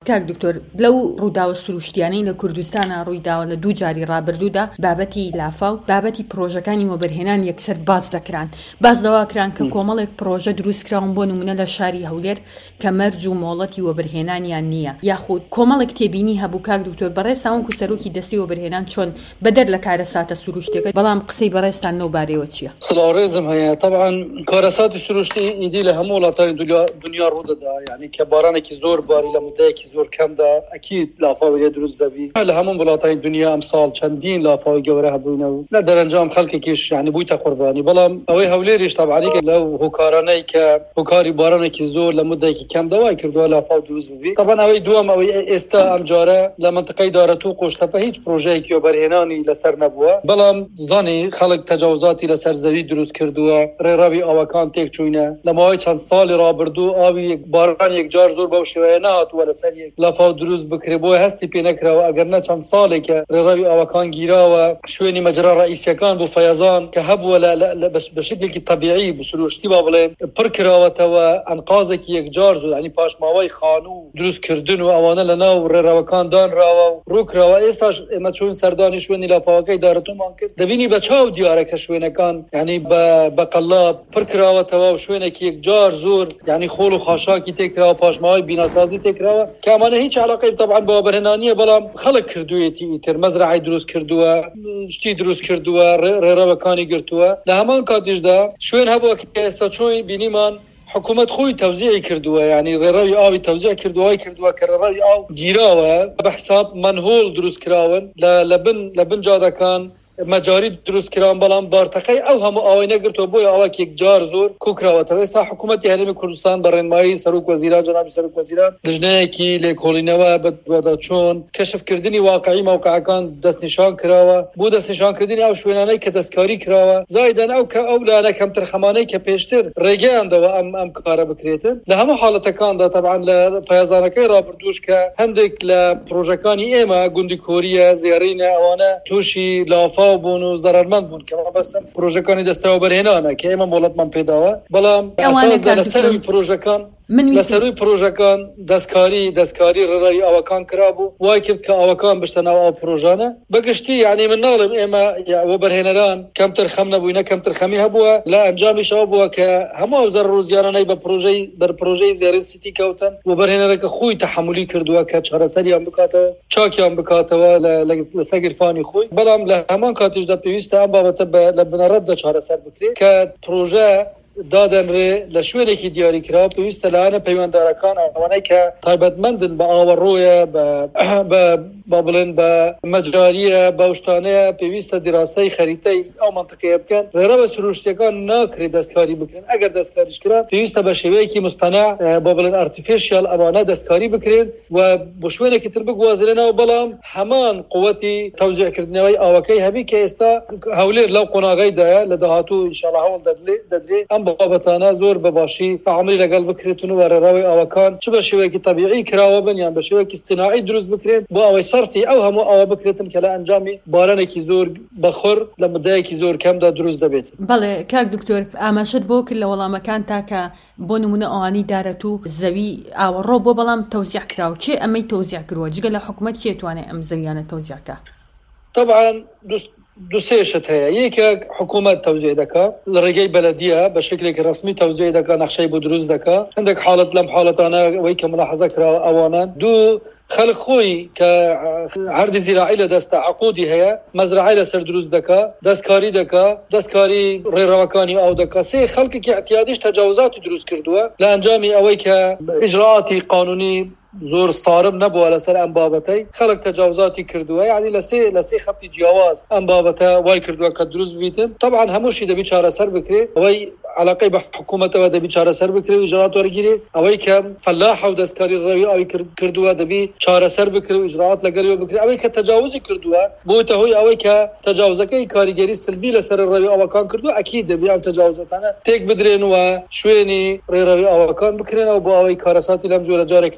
کاک دکتۆر لەو ڕووداوە سروشتیانەی لە کوردستانە ڕوویداوە لە دوو جاری ڕابردوودا بابەتی لافا و بابەتی پرۆژەکانی وەبەرهێنان یەکسەر باز دەکران باز دەواکران کە کۆمەڵێک پرۆژە دروستکراون بۆ نمونە لە شاری هەولێر کە مەرج و مۆڵەتی وەبەرهێنانیان نییە یاخود کۆمەڵێک تێبینی هەبوو کاک دکتۆر بەڕێستان وەکو سەرۆکی دەستی وەبەرهێنان چۆن بەدەر لە کارەساتە سروشتەکە بەڵام قسەی بەڕێستان نەو بارەوە چییە؟ سڵاوڕێزم هەیە طبعا کارەساتی سروشتی ئیدی لە هەموو وڵاتانی دنیا ڕوودەدا یعنی کە بارانێکی زۆر باری لە مدەیەکی زۆر کەمدا ئەکید لافاوی دروست دەبی لە هەموو وڵاتانی دنیا ئەمساڵ چەندین لافاوی گەورە هەبوونەوە لە دەرەنجام خەڵکێکیش یعنی بوویتە قوربانی بەڵام ئەوەی هەولێریش طبعا کە لەو هۆکارانەی کە هۆکاری بارانێکی زۆر لە مدەیەکی کەم دەوای کردووە لافاو دروست ببی طبعا ئەوەی دووەم ئەوەی ئێستا ئەمجارە لە منطقەی دارەتوو قۆشتەپە هیچ پرۆژەیەکی وەبەرهێنانی لەسەر نەبووە بەڵام زانی خەڵک تەجاوزاتی لەسەر زەوی دروست کردووە ڕێڕاوی ئاوەکان تێک چووینە لە ماوەی چەند ساڵی ڕابردوو ئاوی باران یەکجار زۆر بەو شێوەیە نهاتووە لەسەر یەک لافاو دروست بکرێ بۆی هەستی پێ نەکراوە ئەگەر نە چەند ساڵێکە ڕێڕاوی ئاوەکان گیراوە شوێنی مەجرا ڕئیسیەکان بۆ فەیەزان کە هەبووە بە شکلێکی طبیعی بسروشتی با بڵێن پڕ کراوەتەوە ئەنقازێکی یەکجار زۆر ینی پاشماوەی خانوو دروستکردن و ئەوانە لە ناو ڕێڕاوەکان دانراوە و ڕووکراوە ئێستاش ئێمە چۆن سەردانی شوێنی لافاوەکەی دارەتوومان کرد دەبینی بە چاو دیارەکە شوێنەکان ینی بە قەڵاب پڕ کراوەتەوە و شوێنێکی یەکجار زۆر ینی خۆڵ و خاشاکی تێکراوە پاشماوەی بیناسازی تێکراوە کە ئەمانە هیچ علاقەی طبعا بە وەبەرهێنانیە بەڵام خەڵک کردوویەتی ئیتر مەزرعی دروست کردووە شتی دروست کردووە ڕێڕاوەکانی گرتووە لە هەمان کاتیشدا شوێن هەبووە کە ئێستا چۆن بینیمان حکومت خۆی تەوزیعی کردووە یعنی ڕێڕاوی ئاوی تەوزیع کردووە کە ڕێڕاوی ئاو گیراوە بە حساب منهۆڵ دروست کراون لە بن جادەکان مەجاری دروست کران بەڵام بارتەقەی ئەو هەموو ئەوەی نەگرتووە بۆی ئەوەکێک جار زۆر کوکراوەتەوە ئێستا حکوومەتی هەرێمی کوردستان بە ڕێنمایی سەرۆک وەزیران جەنابی سەرۆک وەزیران لژنەیەکی لێکۆڵینەوە بەدوەدا چۆن کەشفکردنی واقعی موقعەکان دەستنیشان کراوە بۆ دەستنیشانکردنی ئەو شوێنانەی کە دەستکاری کراوە زایدەن ئەو لایەنە کەمتر خەمانەی کە پێشتر ڕێگەیاندەوە ئەم کارە بکرێتن لە هەموو حاڵەتەکاندا طبعا لە فەیەزانەکەی ڕابردووش کە هەندێک لە پرۆژەکانی ئێمە گوندی کۆریە زیێڕینە ئەوانە تووشی لافا بوون و زەرمەند بوون کە بەستن پرۆژەکانی دەستەوە بەرهێنانە کە ئێمە مۆڵەتمان پێداوە بەڵام لەسەروی پرۆژەکان لەسەروی پرۆژەکان دەستکاری ڕێڕاوی ئاوەکان کرابوو وای کرد کە ئاوەکان بشتە ناو ئەو پرۆژانە بەگشتی یعنی من ناڵێم ئێمە وەبەرهێنەران کەمتر خەم نەبووینە کەمتر خەمی هەبووە لە ئەنجامیش ئەوە بووە کە هەموو ئەو زەرڕ و زیانانەی بە پرۆژەی زێڕین سیتی کەوتن وەبەرهێنەرەکە خۆی تەحملی کردووە کە چارەسەریان بکاتەوە چاکیان بکاتەوە لەسەر گیرفانی خۆی بەڵام لە هەمان کاتیشدا پێویستە ئەم بابەتە لە بنەڕەتدا چارەسەر بکرێت کە پرۆژە دادەنرێ لە شوێنێکی دیاریکراوە پێویستە لایەنە پەیوەنددارەکان ئەوانەی کە تایبەتمەندن بە ئاوەڕۆیە بە بڵێن بە مەجاریە بەشتانەیە پێویستە دیراسەی خەریتەی ئەو منطقەیە بکەن ڕێڕاوە سروشتیەکان ناکرێت دەستکاری بکرێن ئەگەر دەستکاریش کرا پێویستە بە شێوەیەکی مستەنع بە بڵێن ئارتیفیشیال ئەوانە دەستکاری بکرێن و بۆ شوێنێکی تر بگوازرێنەوە بەڵام هەمان قووەتی تەوزیعکردنەوەی ئاوەکەی هەبی کە ئێستا هەولێر لەو قۆناغەیدایە لە داهاتوو ئینشاءالله هەوڵ دەدرێت ئەم بابەتانە زۆر بەباشی تەعاملی لەگەڵ بکرێتن و ڕێڕاوی ئاوەکان چ بە شێوەیەکی طبیعی کراوە بن یان بە شێوەیەکی اصطناعی دروست بکرێن بۆ ئەوەی سەرفی ئەو هەموو ئەوە بکرێتن کە لە ئەنجامی بارانێکی زۆر بەخۆر لە مدەیەکی زۆر کەمدا دروست دەبێت. بەڵێ کاک دکتۆر ئاماژەت بۆ کرد لە وەڵامەکان تاکە بۆ نمونە ئەوانی دارەتوو زەوی ئاوەڕۆ بۆ بەڵام تەوزیع کراوە کێ ئەمەی تەوزیع کردووە جگە لە حکوومەت کێ توانێت ئەم زەویانە تەوزیعکە؟ طبعا دوسێشت هەیە یەکێک حکوومەت تەوزیع دەکا لە ڕێگەی بەلەدیە بە شکلێکی ڕسمی تەوزیع دەکا نەخشەی بۆ دروست دەکا هەندێک حاڵەت لەم حاڵەتانە ئەوەی کە ملاحەزە کراوە ئەوانە دوو خەڵک خۆی کە هەردی زیراعی لە دەستە عقودی هەیە مەزرعی لەسەر دروست دەکا دەستکاری دەکا دەستکاری ڕێڕاوەکانی ئاو دەکا سێ خەڵکێکی احتیاجیش تەجاوزاتی دروست کردووە لە ئەنجامی ئەوەی کە ئیجراعاتی قانونی زۆر سارم نەبووە لەسەر ئەم بابەتەی خەڵک تەجاوزاتی کردووە یعنی لە سێ خەتی جیاواز ئەم بابەتە وای کردووە کە دروست بیتن طبعا هەمووشی دەبی چارەسەر بکرێت ئەوەی علاقەی بە حکوومەتەوە دەبی چارەسەر بکرێت و ئیجراعات وەرگیرێت ئەوەی کە فەلاح و دەستکاری ڕێڕاوی ئاوی کردووە دەبی چارەسەر بکرێت و ئیجراعات لەگەڵیەوە بکرێت ئەوەی کە تەجاوزی کردووە بۆتە هۆی ئەوەی کە تەجاوزەکەی کاریگەری سلبی لەسەر ڕێڕاوی ئاوەکان کردووە ئەکید دەبی ئەو تەجاوزەتانە تێک بدرێن و شوێنی ڕێڕاوی ئاوەکان بکرێنەوە بۆ ئەوەی کارەساتی لەم جۆرە جارێکی تر لەو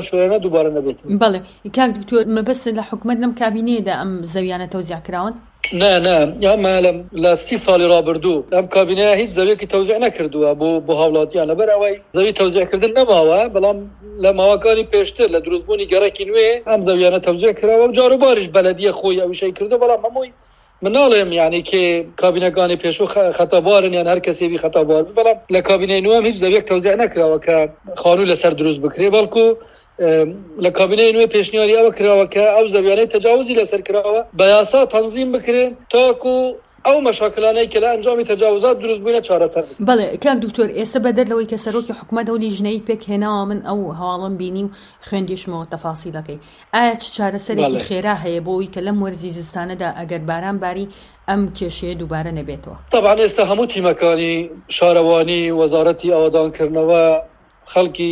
شوێنە دووبارە نەبێتن. بەڵێ کاک دکتۆر مەبەست لە حکومەت لەم کابینەیەدا ئەم زەویانە تەوزیع کراون؟ نه ئەمە لە 30 ساڵی ڕابردوو ئەم کابینەیە هیچ زەویەکی تەوزیع نەکردووە بۆ هاوڵاتیان لەبەر ئەوەی زەوی تەوزیعکردن نەماوە، بەڵام لە ماوەکانی پێشتر لە دروستبوونی گەڕێکی نوێ ئەم زەویانە تەوزیع کراوە و جاروباریش بەلەدیە خۆی ئەوشەی کردو، بەڵام هەمووی من ناڵێم یعنی کە کابینەکانی پێشوو خەتابارن یان هەر کەسێکی خەتابار، بەڵام لە کابینەی نوێم هیچ زەویەک تەوزیع نەکراوە کە خانوو لەسەر دروست بکرێ، بەڵکو لە کابینەی نوێ پێشنیاری ئەوە کراوە کە ئەو زەویانەی تەجاوزی لەسەر کراوە بە یاسا تەنزیم بکرێن تاکو ئەو مەشاکلانەی کە لە ئەنجامی تەجاوزات دروست بوونە چارەسەر. بەڵێ کاک دکتۆر ئێستا بەدەر لەوەی کە سەرۆکی حکومەت ئەو لیژنەی پێک هێناوە من ئەو هەواڵم بینی و خوێندیشمەوە تەفاسیلەکەی، ئایا چ چارەسەرێکی خێرا هەیە بۆی کە لەم وەرزی زستانەدا ئەگەر باران باری ئەم کێشەیە دووبارە نەبێتەوە؟ طبعا ئێستا هەموو تیمەکانی شارەوانی وەزارەتی ئاوادانکردنەوە خەڵکی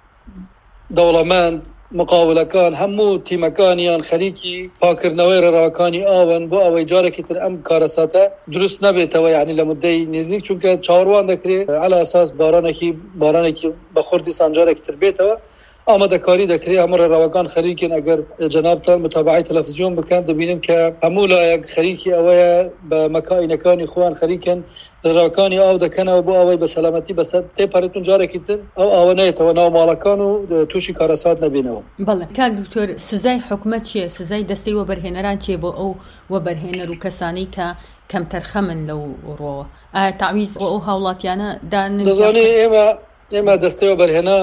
دەوڵەمەند مقاولەکان هەموو تیمەکانیان خەریکی پاکردنەوەی ڕێڕاوەکانی ئاون بۆ ئەوەی جارێکی تر ئەم کارەساتە دروست نەبێتەوە، یعنی لە مدەی نزیک، چونکە چاوەڕوان دەکرێت عەلا ئەساس بارانێکی بە خوردی سانجارێکی تر بێتەوە ئامادەکاری دەکرێت. هەموو ڕێڕاوەکان خەریکن، ئەگەر جەنابتان متابعەی تەلەڤیزیۆن بکەن دەبینن کە هەموو لایەک خەریکی ئەوەیە بە مەکائینەکانی خۆیان خەریکن ڕێڕاوەکانی ئاو دەکەنەوە بۆ ئەوەی بە سەلامەتی بەسەر تێپەڕێتون جارێکی تر ئەو ئاوە نێتەوە ناو ماڵەکان و تووشی کارەسات نەبینەوە. بەڵێ کاک دکتۆر سزای حکومەت چیە؟ سزای دەستەی وەبەرهێنەران چیە بۆ ئەو وەبەرهێنەر و کەسانی کە کەم تەرخەمن لەو ڕۆوە؟ ئایا تعویز بۆ ئەو هاوڵاتیانە دانن؟ دەزانێ ئێمە دەستەی وەبەرهێنان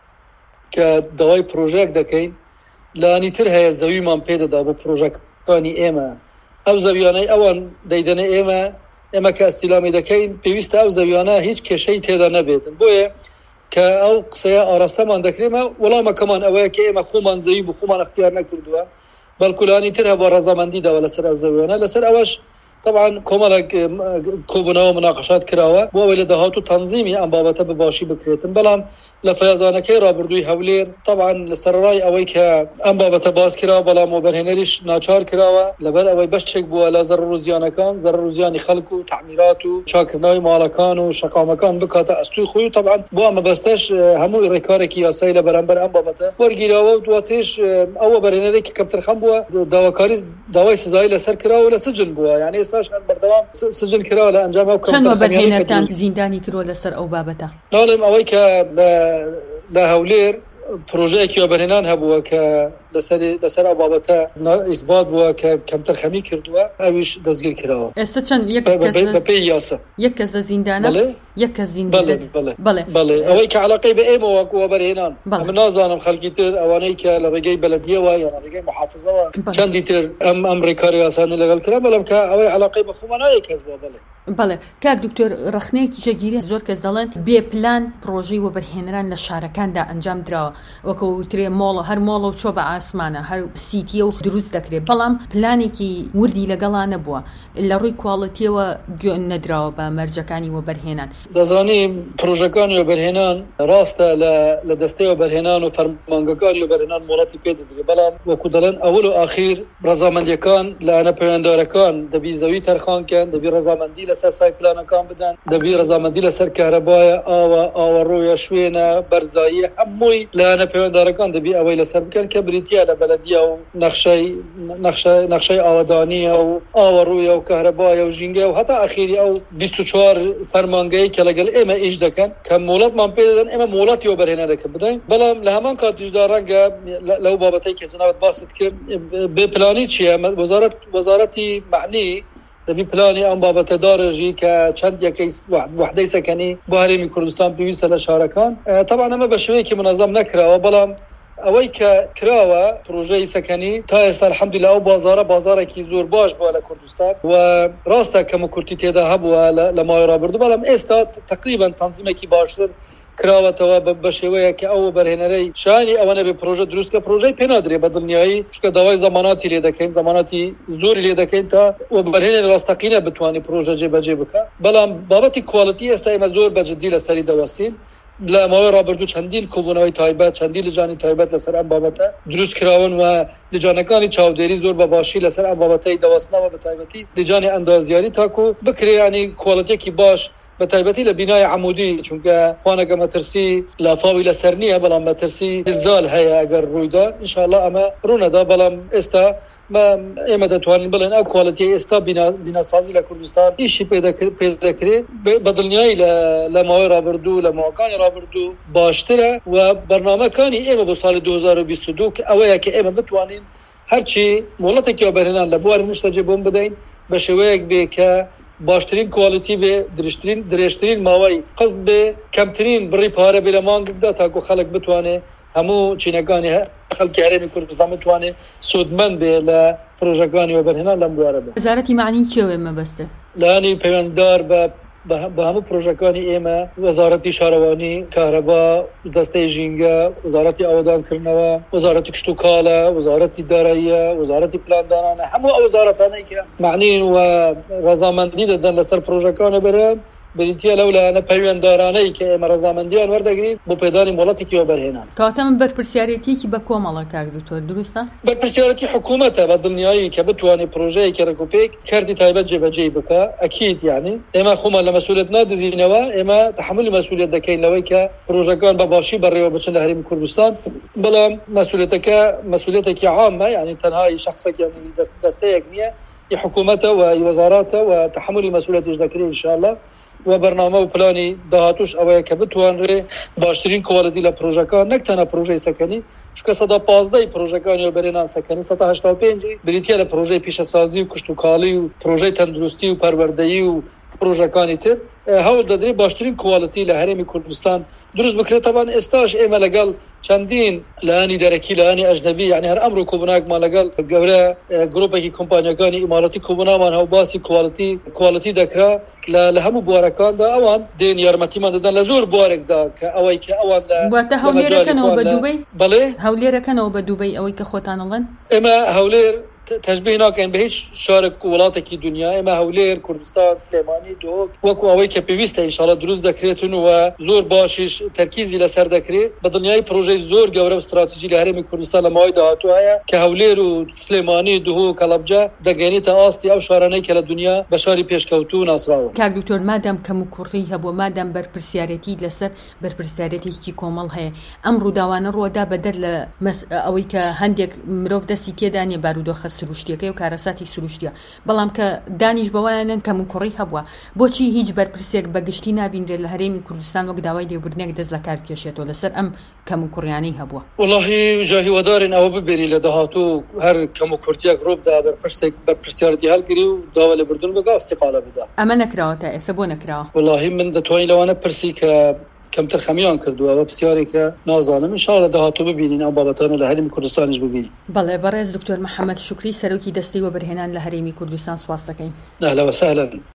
کە داوای پرۆژەیەک دەکەین لانی تر هەیە زەویمان پێدەدا بۆ پرۆژەکانی ئێمە، ئەو زەویانەی ئەوان دەیدەنە ئێمە کە ئەستیلامی دەکەین پێویستە ئەو زەویانە هیچ کێشەی تێدا نەبێتن، بۆیە کە ئەو قسەیە ئاراستەمان دەکرێمە وەڵامەکەمان ئەوەیە کە ئێمە خۆمان زەوی بۆ خۆمان اختیار نەکردووە، بەڵکو لانی تر هەبوو ڕەزامەندیداوە لەسەر ئەو زەویانە. لەسەر ئەوەش طبعا کۆمەڵێک کۆبوونەوە مناقەشات کراوە بۆ ئەوەی لە داهات و تەنزیمی ئەم بابەتە بەباشی بکرێتن، بەڵام لە فەیەزانەکەی ڕابردووی هەولێر طبعا لەسەرڕای ئەوەی کە ئەم بابەتە باز کراوە بەڵام وەبەرهێنەریش ناچار کراوە لەبەر ئەوەی بەشێک بووە لە زەرەر و زیانەکان، زەرەر و زیانی خەڵک و تعمیرات و چاکردنەوەی ماڵەکان و شەقامەکان بکاتە ئەستوی خۆی، و طبعا بۆ ئەمە بەستەش هەموو ڕێکارێکی یاسایی لە بەرامبەر ئەم بابەتە وەرگیراوە و دواترش ئەو وەبەرهێنەرێکی کەمترخەم بووە داوای سزایی لەسەر کراوە لە سجن بووە، یعنی ئێستاش بەردەوام سجن کراوە لە ئەنجام ئەو چەند وەبەرهێنەرتان زیندانی کردووە لەسەر ئەو بابەتە؟ ناڵێم ئەوەی کە لە هەولێر پرۆژەیەکی وەبەرهێنان هەبووە کە لەسەر ئەو بابەتە ئیثبات بووە کە کەمتر خەمی کردووە، ئەویش دەستگیر کراوە. ئێستا چەند بەپێی یاسا یەک کەس لە زیندانە؟ یەک کەس زیندانە؟ بەڵێ ئەوەی کە عەلاقەی بە ئێمە وەکو وەبەرهێنان، من نازانم خەڵکی تر ئەوانەی کە لە ڕێگەی بەلەدیەوە یان ڕێگەی محافزەوە چەندی تر ئەم ڕێکاری یاسانی لەگەڵ کرا، بەڵام کە ئەوەی عەلاقەی بە خۆمانایە کەس بووە. بەڵێ کاک دکتۆر ڕخنەیەکی جێگیری زۆر کەس دەڵێن بێ پلان پرۆژەی وەبەرهێنەران لە شارەکاندا ئەنجام درراوە، وەکو وترێ مۆڵە هەر مۆڵە و چۆ بە ئاسمانە هەر سیتیە و دروست دەکرێت، بەڵام پلانێکی وردی لەگەڵا نەبووە، لە ڕووی کواڵەتیەوە گوێ نەدراوە بە مەرجەکانی وەبەرهێنان. دەزانی پرۆژەکانی وەبەرهێنان ڕاستە لە دەستەی وەبەرهێنان و فەرمانگەکانی وەبەرهێنان مۆڵەتی پێدەدرێت، بەڵام وەکو دەڵێن ئەوەل و ئاخیر ڕەزامەندیەکان لە ئەنە پەیوەنددارەکان دەبی زەوی تەرخانکەن، دەبی ڕەزامەندی لەسەر سایپلانەکان بدەن، دەبی ڕەزامەندی لەسەر کارەبایە، ئاوەڕۆیە، شوێنە، بەرزایی، هەمووی لایەنە پەیوەنددارەکان دەبی ئەوەی لەسەر بکەن کە بریتیا لە بەلەدیە و نەخشەی ئاوادانیە و ئاوەڕوویە و کارەبایە و ژینگە و هەتا ئەخیری ئەو 24 فەرمانگەی کە لەگەڵ ئێمە ئیش دەکەن کە مۆڵەتمان پێدەدەن ئێمە مۆڵەتی وەبەرهێنەرەکە بدەین، بەڵام لە هەمان کاتیشدا ڕەنگە لەو بابەتەی کە جەنابەت باست کرد بێ پلانی چییە؟ وەزارەتی معنی دەبی پلانی ئەم بابەتە داڕێژی کە چەند یەکەی وحدەی سەکەنی بۆ هەرێمی کوردستان پێویستە لە شارەکان. طبعا ئەمە بە شێوەیەکی منەظەم نەکراوە، بەڵام ئەوەی کە کراوە پرۆژەی سەکەنی تا ئێستا الحەمدولیلا ئەو بازارێکی زۆر باش بووە لە کوردستان و ڕاستە کەم و کورتی تێدا هەبووە لە ماوەی ڕابردوو، بەڵام ئێستا تقریبا تەنزیمێکی باشتر کراوەتەوە بە شێوەیە کە ئەو بەرهێنەرەی شانی ئەوە نەبێ پرۆژە دروستکە، پرۆژەی پێ نادرێ بە دڵنیایی، چونکە داوای زەماناتی لێ دەکەین، زەماناتی زۆری لێ دەکەین تا وەبەرهێنەر ڕاستەقینە بتوانێت پرۆژە جێبەجێ بکە، بەڵام بابەتی کواڵیتی ئێستا ئێمە زۆر بەجددی لەسەری دەوەستین. لە ماوەی ڕابردوو چەندین کۆبوونەوەی تایبەت، چەندین لجانی تایبەت لەسەر ئەم بابەتە دروست کراون و لجانەکانی چاودێری زۆر بە باشی لەسەر ئەم بابەتەی دەوەستنەوە، بە تایبەتی لجانی ئەندازیاری تاکو بکرێ ینی کواڵیتێکی باش بتایبەتی لە بینای عمودی چونکە خوانەکە مەترسی لافاوی لەسەر نییە بەڵام مەترسی زلزال هەیە ئەگەر ڕوویدا ئینشاءالله ئەمە ڕوونەدا بەڵام ئێستا ئێمە دەتوانین بڵێن ئەو کواڵەتی ئێستا بیناسازی لە کوردستان ئیشی پێدەکرێت بە دڵنیایی لە ماوەی ڕابردوو لە ماوەکانی ڕابردوو باشترە و بەرنامەکانی ئێمە بۆ ساڵی 2022 کە ئەوەیە کە ئێمە بتوانین هەرچی مۆڵەتێکی بەرهێنان لە بواری نیشتەجێ بۆم بدەین بە شێوەیەک بێ کە باشترین کوالیتی بێ درێژترین ماوەی قەست بێ کەمترین بڕی پارە بێ لە مانگدا تاکو خەڵک بتوانێ هەموو چینەکانی خەڵکی هەرێمی کوردستان بتوانێ سودمەند بێ لە پرۆژەکانی وەبەرهێنان لەم بوارە بێ. وەزارەتی معنی چێوێ مەبەستە؟ لانی پەیوەنددار بە هەموو پرۆژەکانی ئێمە وەزارەتی شارەوانی کارەبا دەستەی ژینگە وەزارەتی ئاوادانکردنەوە وەزارەتی کشت و کاڵە وەزارەتی داراییە وەزارەتی پلاندانانە هەموو ئەو وەزارەتانەی کە معنین و ڕەزامەندی دەدەن لەسەر پرۆژەکانە بەرەم بریتە لەولایەنە پەیوەنددارانەی کە ئێمە ڕەزامەندیان وەردەگرین بۆ پێدانی مۆڵەتێکی وەبەرهێنان. کاتە من بەرپرسیارەتێکی بە کۆمەڵە کاک دکتۆر دروستە؟ بەرپرسیارەتی حکوومەتە بە دڵنیایی کە بتوانێت پرۆژەیەکی ڕێکوپێک کردی تایبەت جێبەجێ بکە ئەکید یعنی ئێمە خۆمان لە مەسئولیت نادزینەوە ئێمە تحملی مەسئولیت دەکەین لەوەی کە پرۆژەکان بە باشی بەڕێوە بچن لە هەرێمی کوردستان بەڵام مەسئولیتەکە مەسئولیتێکی عامە یعنی تەنهای شخصێک یعنی دەستەیەک نییە حکوومەتە و وەزاراتە و تحملی مەسئولیتش دەکرێت ئینشاءالله و بەرنامە و پلانی داهاتوش ئەوەیە کە بتوانرێ باشترین کواڵەتی لە پرۆژەکان نەک تەنها پرۆژەی سەکەنی چونکە 115 پرۆژەکانی وەبەرهێنان سەکەنی 185 بریتە لە پرۆژەی پیشەسازی و کشت و کاڵی و پرۆژەی تەندروستی و پەروەردەیی و پرۆژەکانی تر هەوڵ دەدرێت باشترین کواڵەتی لە هەرێمی کوردستان دروست بکرێت. تەبان ئێستاش ئێمە لەگەڵ چەندین لایانی دەرەکی لایانی ئەژنەبی یعنی هەر ئەمڕۆ کۆبووناکمان لەگەڵ گەورە گرۆپێکی کۆمپانیەکانی ئیماراتی کۆبوونامان هەوباسی کواڵەتی دەکرا لە هەموو بوارەکاندا ئەوان دێن یارمەتیمان دەدەن لە زۆر بوارێکدا کە ئەوەی کە ئەوان واتە هەولێرەکەنەوە بە دووبەی بەڵێ هەولێرەکەنەوە بە دووبەی ئەوەی کە خۆتانەڵێن ئێمە هەولێر تەشبیه ناکەین بە هیچ شارێک و وڵاتێکی دنیا ئێمە هەولێر کوردستان سلێمانی دۆک وەکو ئەوەی کە پێویستە ئینشاڵڵا دروست دەکرێتن و زۆر باشیش تەرکیزی لەسەر دەکرێت بە دڵنیایی پرۆژەی زۆر گەورە و استراتیژی لە هەرێمی کوردستان لە ماوەی داهاتوو هەیە کە هەولێر و سلێمانی دهۆ و کەڵەبجە دەگەێنێتە ئاستی ئەو شارانەی کە لە دنیا بە شاری پێشکەوتوو ناسراوە. کاک دکتۆر مادام کەم و کوڕی هەبووە مادام بەرپرسیارەتی لەسەر بەرپرسیارەتێکی کۆمەڵ هەیە ئەم ڕووداوانە ڕۆدا بەدەر لە ئەوەی کە هەندێک مرۆڤ دەستی تێدانێ بارودۆخە سروشتیەکەی و کارەساتی سروشتیە بەڵام کە دانیش بەوایانن کەم و کوڕی هەبووە بۆچی هیچ بەرپرسێک بەگشتی نابینرێت لە هەرێمی کوردستان وەک داوای لێبوردنێک دەست لە کار کێشێتەوە لەسەر ئەم کەم و کوڕیانەی هەبووە؟ وەڵاهی ژاهیوەدارین ئەوە ببێنی لە داهاتوو هەر کەم و کوردیەک ڕۆبدا بەرپرسیارەتی هەڵگری و داوا لێبوردن بگا ئەستیقالە بدا. ئەمە نەکراوە تا ئێستا بۆ نەکراوە؟ وەڵاهی من دەتوانین لەوانە پرسی کە کەمتر خەمیان کردووە ئەوە پرسیارێکە نازانم ئینشاڵڵا داهاتوو ببینین ئەو بابەتانە لە هەرێمی کوردستانیش ببینین. بەڵێ بەڕێز دکتۆر محەممەد شوکری سەرۆکی دەستەی وەبەرهێنان لە هەرێمی کوردستان سواس دەکەین. ئەهلا وسهلا.